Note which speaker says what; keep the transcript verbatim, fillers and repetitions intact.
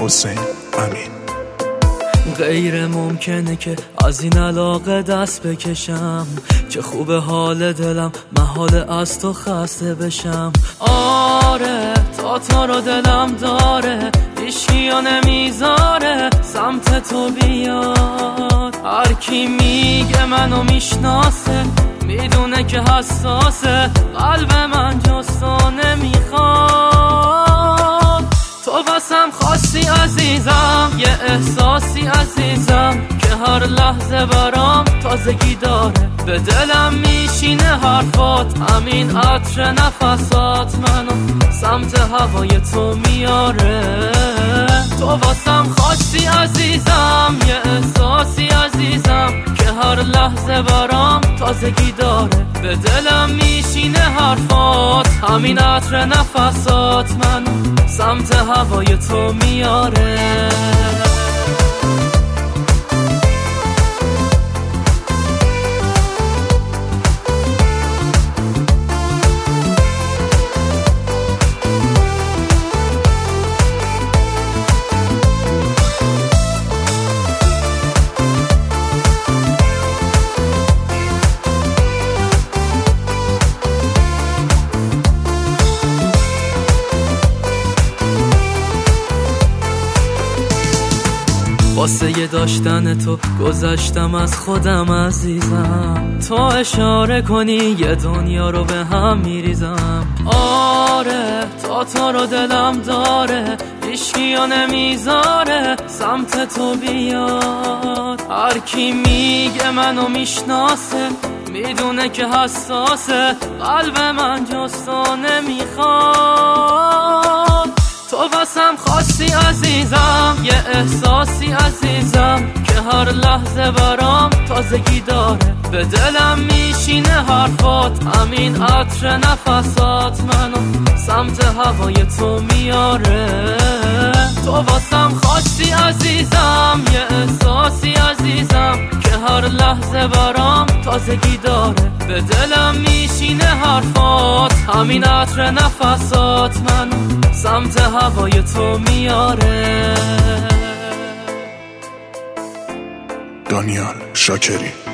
Speaker 1: حسین امین.
Speaker 2: غیر ممکنه که از این علاقه دست بکشم، چه خوب حال دلم محال از تو خسته بشم. آره تا تو رو دلم داره، هیچکیو نمیذاره سمت تو بیاد. هر کی میگه منو میشناسه میدونه که حساسه، قلب من جز تو نمیخواد. تو واسم خواستی عزیزم، یه احساسی عزیزم که هر لحظه برام تازگی داره. به دلم میشینه حرفات، همین عطر نفسات منو سمت هوای تو میاره. تو واسم خواستی عزیزم، یه احساسی عزیزم که هر لحظه برام تازگی داره. به دلم میشینه حرفات، همین عطر نفسات منو سمت هوای تو میاره. واسه یه داشتن تو گذشتم از خودم عزیزم. تو اشاره کنی یه دنیا رو به هم میریزم. آره تا تو رو دلم داره، هیچکیو نمیذاره سمت تو بیاد. هر کی میگه منو میشناسه میدونه که حساسه، قلب من جز تو نمیخواد. تو واسم خواستی عزیزم، یه احساسی عزیزم که هر لحظه برام تازگی داره. به دلم میشینه حرفات، همین عطر نفسات منو سمت هوای تو میاره. تو واسم خواستی عزیزم، یه احساسی عزیزم که هر لحظه برام تازگی داره. به دلم میشینه حرفات، همین عطر نفسات منو سمت هوای تو میاره.
Speaker 1: دانیال شاکری.